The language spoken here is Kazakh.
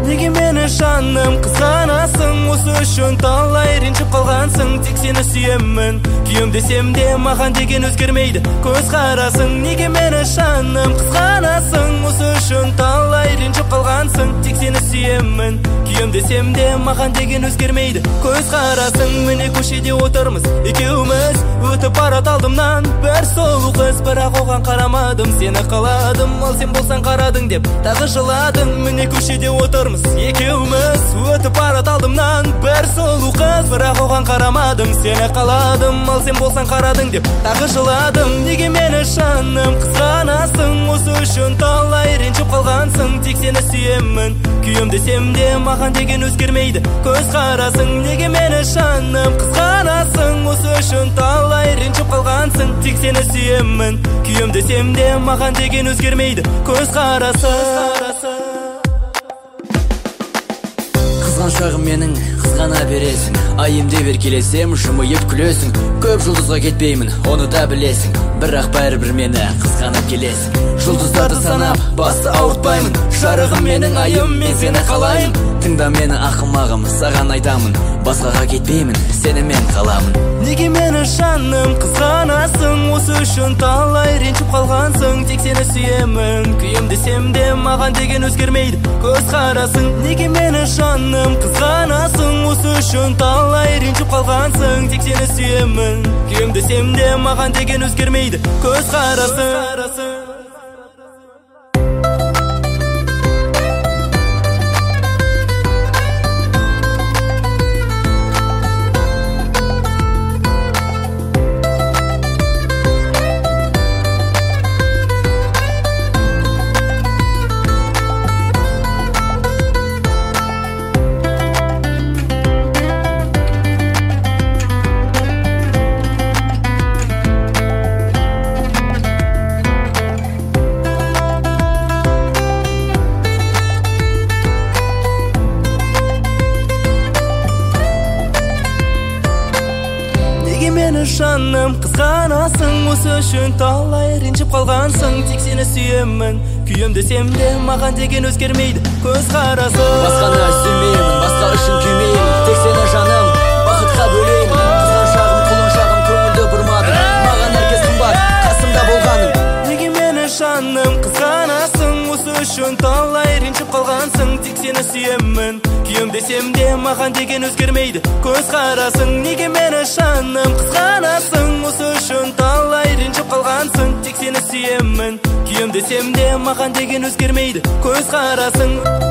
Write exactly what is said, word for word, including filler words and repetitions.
Неге мені жаным қызғанасың? Осы үшін талай ренжіп қалғансың. Тек сені сүйемін, күйем десем де маған деген өзгермейді көз қарасың. Неге мені жаным қызғанасың? Осы үшін талай ренжіп қалғансың. Тек сені сүйемін, күйем десем де маған деген өзгермейді көз қарасың. Міне көшеде отырмыз екеуміз, өтіп барады алдымнан бір сұлу қыз, бірақ оған қарамадым. Сені қаладым, ал сен болсаң қарадың деп тағы жыладың. Міне көшеде отырмыз екеуміз, өтіп барады алдымнан бір сұлу қыз, бірақ оған қарамадым. Сені қаладым, ал сен болсаң қарадың деп тағы жыладым. Неге мені жаным қызғанасың? Осы үшін талай ренжіп қалғансың. Тек сені сүйемін, күйем десем де маған деген өзгермейді көз қарасың. Неге мені жаным қызғанасың? Осы үшін талай ренжіп қалғансың. Тек сені сүйемін, күйем десем де маған деген өзгермейді көз қарасың. Қызған шағым менің, қызғана бересің. Айымде бер келесем, жымиып күлесің. Көп жұлдызға кетпеймін, оны да білесің. Бірақ бәрібір мені қызғанып келесің. Жұлдыздарды санап, басты ауыртпаймын. Жарығым менің айым, мен сені қалайын. Тыңда мені ақымағым, саған айтамын. Басқаға кетпеймін, сені мен қаламын. Неге мені жаным қызғанасың? Осы үшін талай ренжіп қалғансың. Тек сені сүйемін, күйем десем де маған деген өзгермейді көз қарасың. Неге мені жаным қызғанасың? Осы үшін талай ренжіп қалғансың. Тек сені сүйемін, күйем десем де маған деген өзгермейді көз қарасың. Мені жаным қызғанасың? Осы үшін талай ренжіп қалғансың. Тек сені сүйемін, күйем десем де маған деген өзгермейді көз қарасың. Басқаны сүймеймін, басқа үшін күймеймін. Тек сені жаным бақытқа бөлеймін. Қызған шағым, құлын шағым, көңілді бұрмадым. Маған әркез қымбат, қасымда болғаның. Неге мені жаным қызғанасың? Осы үшін талай ренжіп қалғансың. Тек сені сүйемін, күйем десем де маған деген өзгермейді көз қарасың. Неге мені жаным қызғанасың? Осы үшін талай ренжіп қалғансың. Тек сені сүйемін, күйем десем де маған деген өзгермейді көз қарасың.